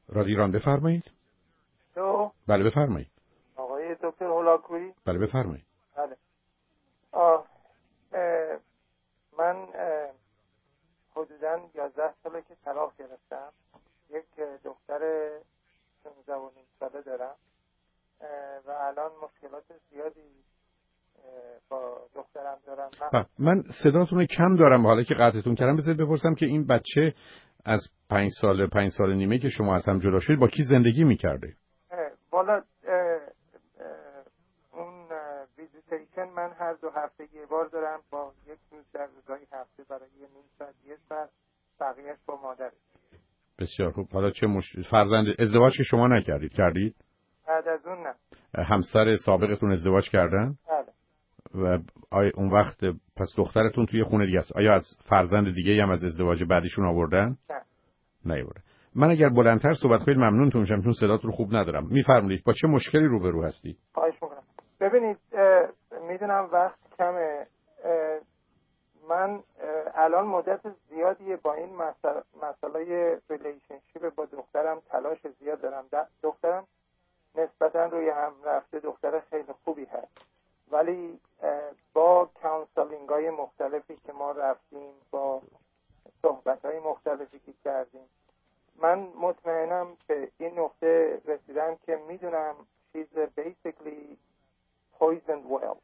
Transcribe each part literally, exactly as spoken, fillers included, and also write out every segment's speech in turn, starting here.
رادیو ایران بفرمایید. تو بله بفرمایید. آقای دکتر هولاکویی. بله بفرمایید. بله. آه من حدوداً یازده ساله که طلاق گرفتم. یک دختر شانزده و نیم ساله دارم و الان مشکلات زیادی با دخترم دارم. من, من صداتون کم دارم، حالا که قطعتون کردم بذارید بپرسم که این بچه از پنج سال پنج سال نیمه که شما از هم جدا شدید با کی زندگی میکرده؟ والا اون ویزیتیشن من هر دو هفته یه بار دارم، با یک روز در روزهای هفته برای یه نیم ساعت یه ساعت، بقیهش با مادرش. بسیار خوب. حالا چه مش... فرزند ازدواج که شما نکردید کردید؟ بعد از اون نه. همسر سابقتون ازدواج کردن؟ بله. و آیا اون وقت پس دخترتون توی خونه دیگه است؟ آیا از فرزند دیگه هم از ازدواج بعدیشون آوردن؟ نه. نیاوردن. من اگر بلندتر صحبت کنید ممنونتون میشم چون صداتون خوب ندارم. میفرمایید با چه مشکلی روبرو هستید؟ خواهش میکنم. ببینید میدونم وقت کمه، من الان مدت زیادی با این مسئله مسئله ریلیشنشیپ با دخترم تلاش زیاد دارم. دخترم نسبتا روی هم رفته، دختر خیلی خوبی هست، ولی با کانسلینگ های مختلفی که ما رفتیم، با صحبت های مختلفی که کردیم، من مطمئنم به این نقطه رسیدم که میدونم she's basically poisoned well.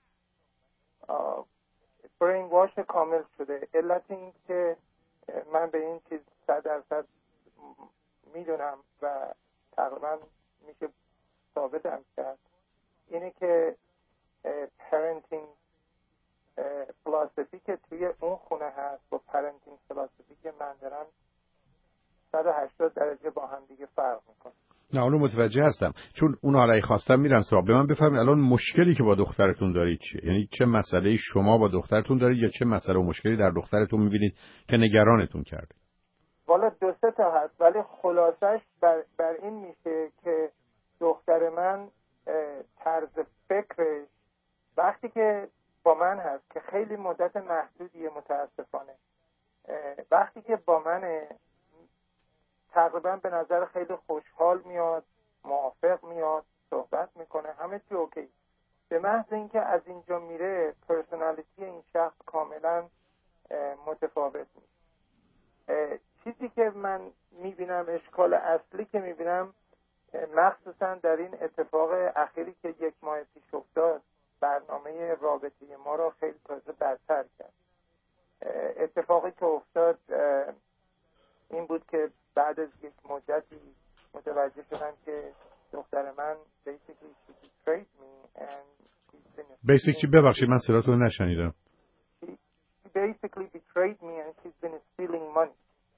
برین واش کامل شده. علت این که من به این چیز صد درصد میدونم و تقریبا میشه ثابتم کرد اینه که پرنتینگ فلسفی که توی اون خونه هست با پرنتینگ فلسفی که من دارم صد و هشتاد درجه با هم دیگه فرق میکنه. نه اونو متوجه هستم، چون اون حالا خواستم میرم سراغ. به من بفرمایید الان مشکلی که با دخترتون دارید چیه؟ یعنی چه مسئله شما با دخترتون دارید یا چه مسئله و مشکلی در دخترتون میبینید که نگرانتون کرده؟ والا دو سه تا هست، ولی خلاصش بر, بر این میشه که دختر من طرز فکرش وقتی که با من هست که خیلی مدت محدودیه متاسفانه، وقتی که با منه تقریبا به نظر خیلی خوشحال میاد، موافق میاد، صحبت میکنه، همه چی اوکی. به محض اینکه از اینجا میره پرسونالیتی این شخص کاملا متفاوت میشه. چیزی که من میبینم، اشکال اصلی که میبینم مخصوصا در این اتفاق اخیری که یک ماه پیش افتاد، برنامه رابطه ما را خیلی تازه بدتر کرد. اتفاقی که افتاد این بود که بعد از یک مدتی متوجه شدم که دختر من basically she betrayed me and she's been basically ببخشید من صداتو نشنیدم. she basically betrayed me and she's been stealing money.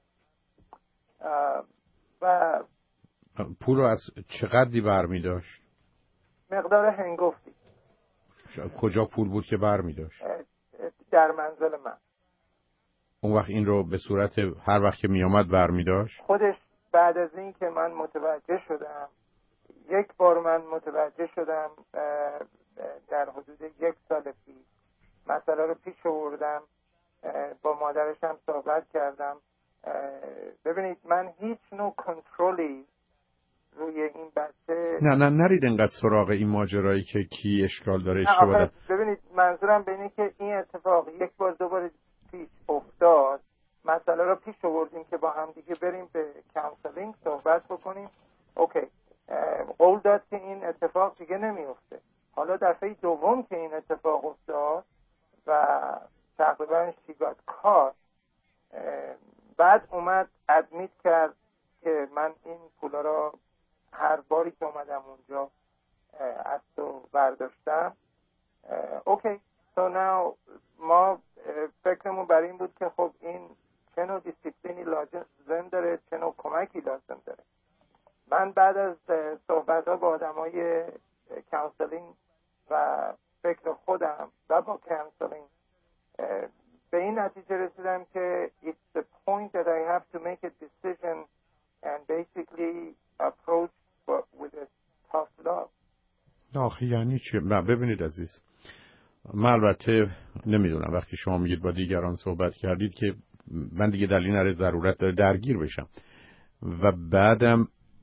و پول رو از چقدری برمی داشت؟ مقدار هنگفتی. کجا پول بود که برمی داشت؟ در منزل من. اون وقت این رو به صورت هر وقت که می آمد برمی داشت؟ خودش بعد از این که من متوجه شدم، یک بار من متوجه شدم در حدود یک سال پیش، مسئله رو پیش آوردم، با مادرش هم صحبت کردم. ببینید من هیچ نوع کنترلی روی این بچه نه نه نرید انقدر سراغ این ماجرایی که کی اشکال داره اشتباه. ببینید منظورم به اینه که این اتفاق یک بار دو بار پیش افتاد، مسئله رو پیش آوردیم که با هم دیگه بریم به کانسلینگ صحبت بکنیم. اوکی، قول داد که این اتفاق دیگه نمیفته. حالا دفعه دوم که این اتفاق افتاد و تقریبا she got caught، بعد اومد ادمیت کرد که من این پولا را هر باری که اومدم اونجا از تو برداشتم. اوکی، so now ما فکرمون بر این بود که خب این چه نوع دیسیپلینی لازم داره، چه نوع کمکی لازم داره. من بعد از صحبت ها با آدم های کانسلینگ و فکر خودم و با کانسلینگ به این نتیجه رسیدم که it's the point that I have to make a decision and basically approach with a tough love. آخه یعنی چی؟ نه ببینید عزیز، من البته نمیدونم وقتی شما میگید با دیگران صحبت کردید که من دیگه دلیل نره ضرورت داره درگیر بشم و بعدم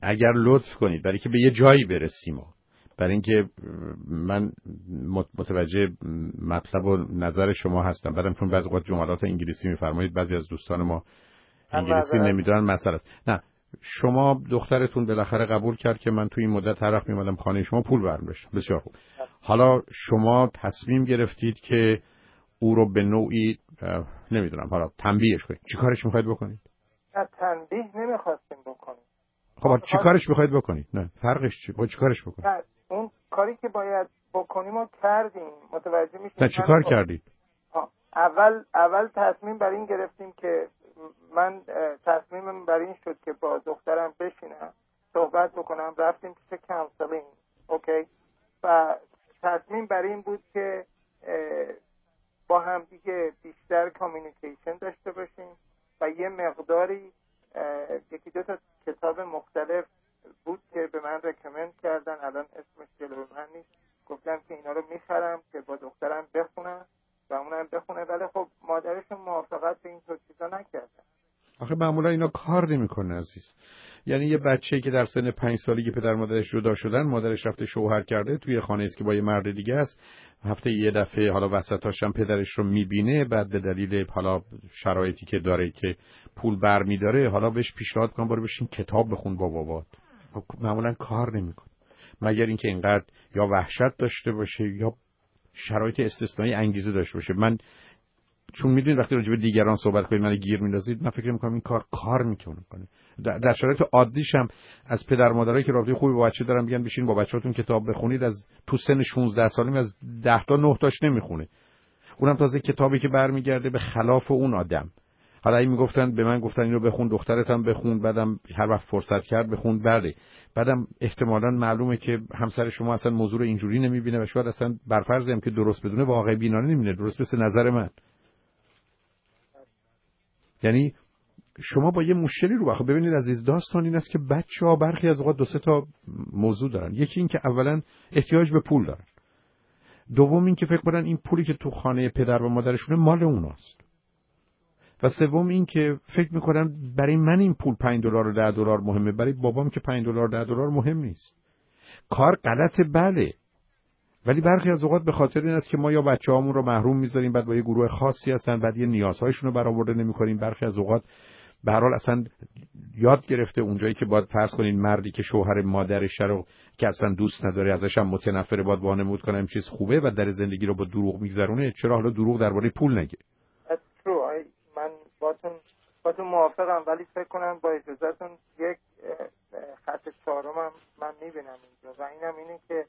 اگر لطف کنید برای که به یه جایی برسیم، برای اینکه من متوجه مطلب و نظر شما هستم، بعدم چون بعضی وقت جملات انگلیسی میفرمایید بعضی از دوستان ما انگلیسی نمیدونن مسئله. نه، شما دخترتون بالاخره قبول کرد که من تو این مدت هر وقت میومدم خانه شما پول برمی داشتم. بسیار خوب. حالا شما تصمیم گرفتید که او رو به نوعی نمیدونم حالا تنبیهش کنید. چی کارش میخواید بکنید؟ نه، تنبیه نمیخواستیم بکنید. خب چی کارش میخواید بکنید؟ نه، فرقش چی؟ با چی کارش بکنید؟ نه، اون کاری که باید بکنیم رو کردیم. متوجه میشید؟ نه، چی کار کردید؟ اول اول تصمیم بر این گرفتیم که من تصمیمم بر این شد که با دخترم بشینم صحبت بکنم. رفتیم پیش کانسلینگ. اوکی. و تصمیم بر این بود که با هم دیگه بیشتر کامیونیکیشن داشته باشیم و یه مقداری یکی دو تا کتاب مختلف بود که به من رکمند کردن، الان اسمش جلوی من نیست. گفتم که اینا رو میخرم که با دخترم بخونم و اونم بخونه، ولی خب مادرشون موافقت به این طور چیزا نکردن. آخه معمولا اینا کار نمیکنه عزیز. یعنی یه بچه‌ای که در سن پنج سالگی پدر مادرش جدا شدن، مادرش رفته شوهر کرده توی خانه است که با یه مرد دیگه است، هفته یه دفعه حالا وسطاش هم پدرش رو میبینه، بعد به دلیل حالا شرایطی که داره که پول برمی‌داره، حالا بهش پیشنهاد کنم برو بشین کتاب بخون با بابات. معمولا کار نمیکنه، مگر اینکه اینقدر یا وحشت داشته باشه یا شرایط استثنایی انگیزه داشته باشه. من چون میدونید وقتی راجع به دیگران صحبت کنید من گیر میندازید، من فکر میکنم این کار کار میکنه. در شرایط عادیش هم از پدر مادرایی که رابطه خوبی با بچه دارن میگن بشین با بچه‌تون کتاب بخونید، از تو سن شانزده سالگی از ده تا نه تاش نمیخونه، اونم تازه کتابی که برمیگرده به خلاف اون آدم. حالا این میگفتن به من گفتن اینو بخون، دخترت هم بخون، بعدم هر وقت فرصت کرد بخون، بله بعدم احتمالاً معلومه که همسر شما اصلا موضوع رو اینجوری نمیبینه و شاید اصلا برفرض هم که درست بدونه واقع بینانه نمیبینه، درست مثل نظر من. یعنی شما با یه مشکلی رو بخواه. ببینید عزیز، داستان این است که بچه‌ها برخی از اوقات دو سه تا موضوع دارن. یکی این که اولا احتیاج به پول دارن، دوم این که فکر کنن این پولی که تو خانه پدر و مادرشونه مال اوناست، و سوم این که فکر میکنن برای من این پول پنج دلار و ده دلار مهمه، برای بابام که پنج دلار ده دلار مهم نیست. کار غلطه بله، ولی برخی از اوقات به خاطر این است که ما یا بچه‌هامون رو محروم میذاریم، بعد با یه گروه خاصی هستن، بعد یه نیازهایشون رو برآورده نمی‌کنیم. برخی از اوقات به هر حال اصلا یاد گرفته اونجایی که باید فرض کنین مردی که شوهر مادرش رو که اصلا دوست نداره، ازش هم متنفره، باید وانمود کنه این چیز خوبه و در زندگی رو با دروغ میگذرونه. چرا حالا دروغ درباره پول نگه؟ من باتون باتون موافقم، ولی فکر کنم با اجازهتون یک خط چهارم من میبینم اینجا و اینم اینه که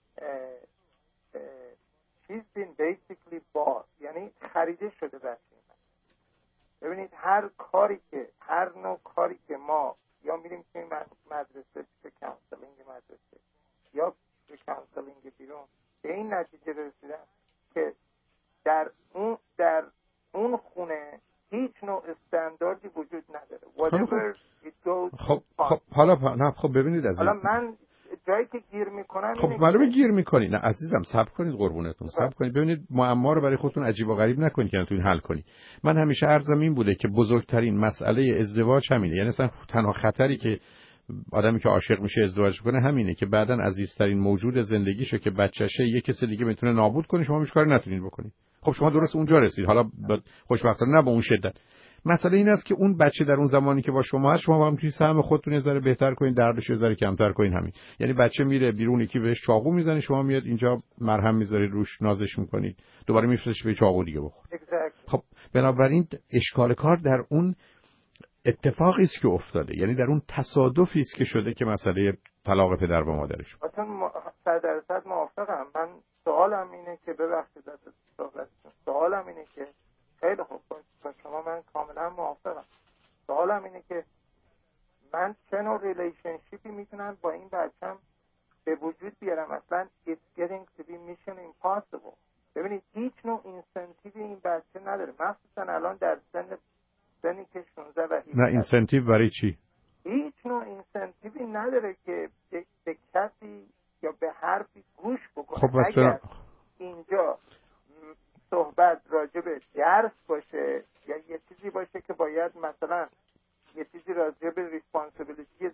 she's been basically bought، یعنی خریده شده بچه من. ببینید هر کاری که هر نوع کاری که ما یا میریم توی مدرسه به کانسلینگ مدرسه یا به کانسلینگ بیرون، به این نتیجه رسیدم که در اون در اون خونه هیچ نوع استانداردی وجود نداره. whatever it goes. خب خب حالا نه خب ببینید عزیز، حالا من جایی که گیر میکنم خب معلومه گیر میکنی. نه عزیزم صبر کنید، قربونتون صبر کنید. ببینید معما رو برای خودتون عجیب و غریب نکنید که نتونید حل کنید. من همیشه عرضم این بوده که بزرگترین مسئله ازدواج همینه، یعنی اصلا تنها خطری که آدمی که عاشق میشه ازدواج کنه همینه که بعدن عزیزترین موجود زندگیشه که بچه‌شه یک کسی دیگه میتونه نابود کنه، شما هیچ کاری نتونید بکنید. خب شما درست اونجا رسید، حالا خوشبختانه نه با اون شدت. مسئله این است که اون بچه در اون زمانی که با شما هست، شما هم توی سهم خودتون یه ذره بهتر کنین، دردش یه ذره کمتر کنین. همین یعنی بچه میره بیرون، یکی بهش چاقو میزنه، شما میاد اینجا مرهم میذارید روش، نازش میکنید، دوباره میفرستش به چاقو دیگه بخوره. خب بنابراین اشکال کار در اون اتفاقی است که افتاده، یعنی در اون تصادفی است که شده که مسئله طلاق پدر و مادرش. اصلا صد درصد موافقم. من سوالم اینه که ببخشید از صحبتتون، سوالم اینه که خیلی خوب با شما من کاملا موافقم. سوالم اینه که من چه نوع ریلیشنشیپی میتونم با این بچم به وجود بیارم. اصلا it's getting to be mission impossible. ببینید هیچ نوع اینسنتیوی این بچه نداره، مخصوصا الان در سن سنی که شانزده و هفده. نه اینسنتیو برای چی؟ هیچ نوع اینسنتیوی نداره که به, به کسی یا به حرفی گوش بکنه. خب اگر اینجا صحبت راجع به درس باشه یا یه چیزی باشه که باید مثلا یه چیزی راجع به ریسپانسیبیلیتی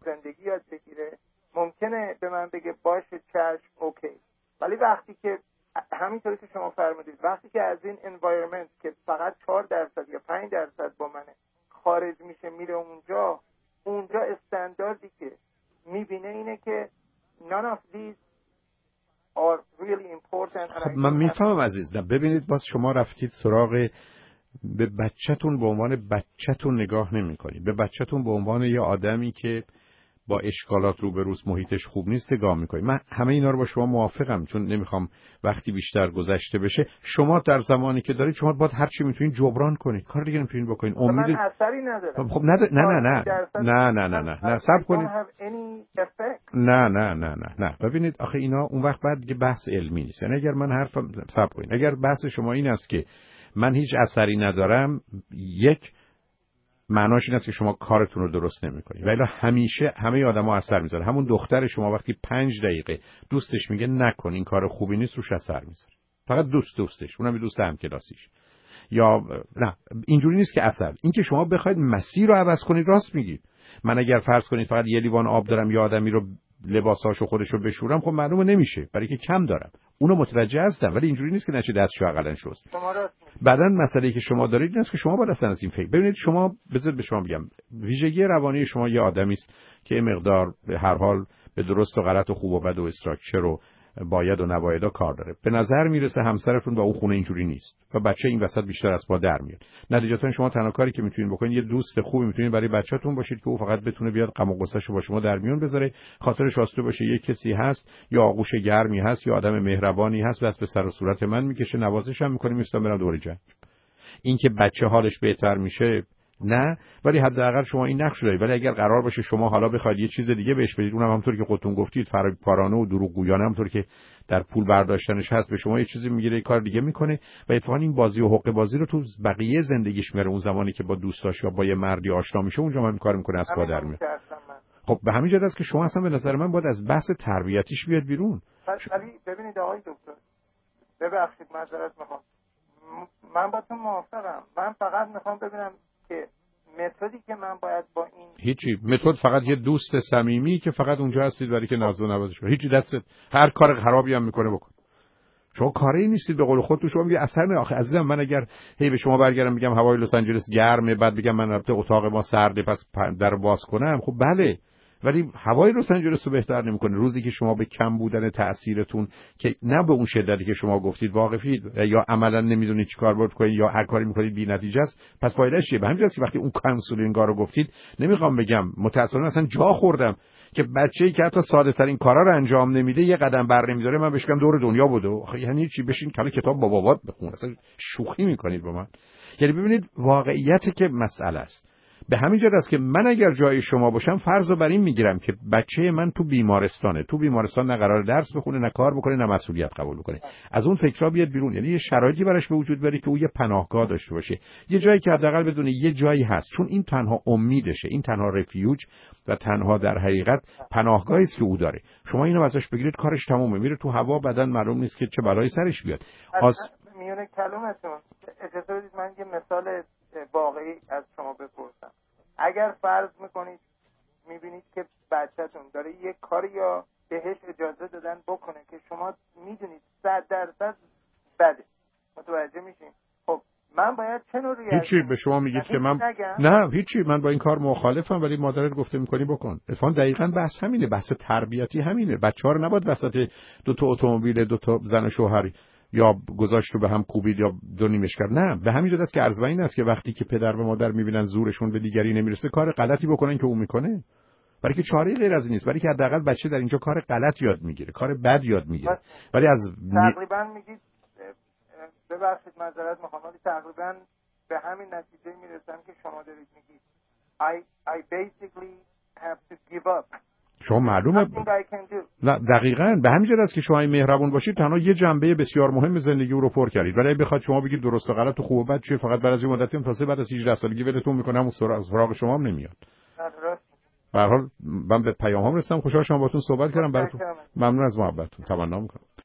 زندگی یاد بگیره، ممکنه به من بگه باشه چشم اوکی، ولی وقتی که همینطوری که شما فرمودید وقتی که از این انوایرمنت که فقط چهار درصد یا پنج درصد با منه خارج میشه میره اونجا اونجا استانداردی که میبینه اینه که none of these are really important. خب من میفهمم عزیز. نه ببینید باز شما رفتید سراغ به بچه‌تون به عنوان بچه‌تون نگاه نمی‌کنید، به بچه‌تون به عنوان یه آدمی که با اشکالات روبروست محیطش خوب نیست نگاه می‌کنید. من همه اینا رو با شما موافقم، چون نمی‌خوام وقتی بیشتر گذشته بشه. شما در زمانی که دارید شما باید هر چی می‌تونید جبران کنید، کار دیگه نمی‌تونید بکنید. امید من اثری ندارم. خب نه نه نه نه نه نه نه نه نه صبر کنید. نه نه نه نه نه ببینید آخه اینا اون وقت بعد دیگه بحث علمی نیست. یعنی اگر من حرفم صبر کنید، اگر بحث شما این است که من هیچ اثری ندارم، یک معناش این است که شما کارتون رو درست نمی‌کنید. ولی همیشه همه آدم‌ها اثر می‌ذاره. همون دختر شما وقتی پنج دقیقه دوستش میگه نکن این کار خوبی نیست، روش اثر می‌ذاره. فقط دوست دوستش، اونم دوست همکلاسیش. یا نه اینجوری نیست که اثر. این که شما بخواید مسیر رو عوض کنید راست میگید. من اگر فرض کنید فقط یه لیوان آب دارم یا آدمی رو لباساشو خودشو بشورم، خب معلومه نمیشه برای که کم دارم. اونو متوجه هستم، ولی اینجوری نیست که نشه دستشو عقلن شست. بعدن مسئله‌ای که شما دارید این است که شما باید اصلا از این فکر ببینید. شما بذار به شما بگم ویژگی روانی شما یه آدمی است که این مقدار به هر حال به درست و غلط و خوب و بد و استراکچر و باید و نبایدا کار داره. به نظر میرسه همسرتون با اون خونه اینجوری نیست و بچه این وسط بیشتر از پا در میاد. نتیجتا شما تنها کاری که میتونید بکنید یه دوست خوبی میتونید برای بچه‌تون باشید که او فقط بتونه بیاد غم و غصه‌شو با شما در میون بذاره، خاطرش آسوده باشه. یه کسی هست یا آغوش گرمی هست یا آدم مهربانی هست بس به سر و صورت من میکشه، نوازشم میکنه، میستم برام دور جنگ. این که بچه حالش بهتر میشه نه، ولی حداقل شما این نقش دارید. ولی اگر قرار باشه شما حالا بخواید یه چیز دیگه بهش بدید، اونم همونطوری که خودتون گفتید فرار پارانه و دروغگویانه، همونطوری که در پول برداشتنش هست، به شما یه چیزی میگیره یه کار دیگه میکنه و اتفاقا این بازی و حقه بازی رو تو بقیه زندگیش میره. اون زمانی که با دوستاش یا با یه مردی آشنا میشه اونجا هم کار میکنه از پا در میاد. خب به همین جهت است که شما اصلا به نظر من باید از بحث تربیتیش بیاد بیرون. ولی ببینید آقای دکتر، ببخشید معذرت میخوام، من با تو موافقم. من فقط میخوام ببینم که متدی که من باید با این هیچی متد فقط یه دوست صمیمی که فقط اونجا هستید برای که ناز و نوازش کنه. هیچی دست هر کار خرابی هم میکنه بکن. شما کاری نیستید به قول خودتون. شما میگه اثر نه. آخه عزیزم من اگر هی به شما برگردم میگم هوای لس آنجلس گرمه، بعد بگم من البته اتاق ما سرده پس در باز کنم، خب بله، ولی هوای لس آنجلس رو بهتر نمیکنه. روزی که شما به کم بودن تأثیرتون که نه به اون شدتی که شما گفتید واقفید یا عملا نمیدونید چیکار باید کنید یا هر کاری میکنید بی‌نتیجه است، پس فایدهش چیه؟ به همین جاست که وقتی اون کانسولینگا رو گفتید، نمیخوام بگم متأسفانه اصلا جا خوردم که بچه‌ای که حتی ساده ترین کارا رو انجام نمیده یه قدم بر نمیداره من بهش بگم دور دنیا بوده. یعنی چی؟ بشین کلا کتاب با بابات بخون. اصلا شوخی میکنید با من. یعنی ببینید واقعیتی که مسئله است. به همین جهت است که من اگر جای شما باشم فرض رو بر این میگیرم که بچه من تو بیمارستانه، تو بیمارستان نه قرار درس بخونه، نه کار بکنه، نه مسئولیت قبول کنه. از اون فکرها بیاد بیرون. یعنی یه شرایطی براش به وجود بیاره که او یه پناهگاه داشته باشه، یه جایی که حداقل بدونه یه جایی هست، چون این تنها امیدشه، این تنها رفیوج و تنها در حقیقت پناهگاهی است که او داره. شما اینو ازش بگیرید کارش تمومه، میره تو هوا، بعدن معلوم نیست که چه بلایی سرش بیاد. از میونه کلمتون اجازه بدید من یه مثال واقعی از شما بپرسم. اگر فرض میکنید میبینید که بچه‌تون داره یه کاری یا بهش اجازه دادن بکنه که شما میدونید صد درصد بده، متوجه میشین، خب من باید چه نوعی هیچی به شما میگید که من نه هیچی من با این کار مخالفم، ولی مادرت گفته میکنی بکن. اتفاقا دقیقاً بحث همینه، بحث تربیتی همینه. بچه‌ها رو نباید وسط دو تا اتومبیل دو تا زن و شوهری یا گذاشت رو به هم کوبید یا دو نیمش کرد. نه، به همین جهت است که عرض این است که وقتی که پدر و مادر میبینن زورشون به دیگری نمیرسه کار غلطی بکنن که اون میکنه، برای که چاره‌ای غیر از این نیست، برای که حداقل بچه در اینجا کار غلط یاد میگیره، کار بد یاد میگیره. ولی از تقریبا میگید ببخشید معذرت میخوام ولی تقریبا به همین نتیجه میرسم که شما دارید میگید I I basically have to give up. شما معلومه نه دقیقاً به همین جهت است که شما این مهربون باشید تنها یه جنبه بسیار مهم زندگی او رو پر کردید. ولی بخواد شما بگید درست و غلط و خوب و بد چیه، فقط بعد از این مدتی تازه بعد از هجده سالگی ولتون میکنه، همون سراغ شما هم نمیاد. به هر حال من به پیامام رسیدم، خوشحال شدم باهاتون صحبت کردم. براتون ممنون از محبتتون. تمنا میکنم.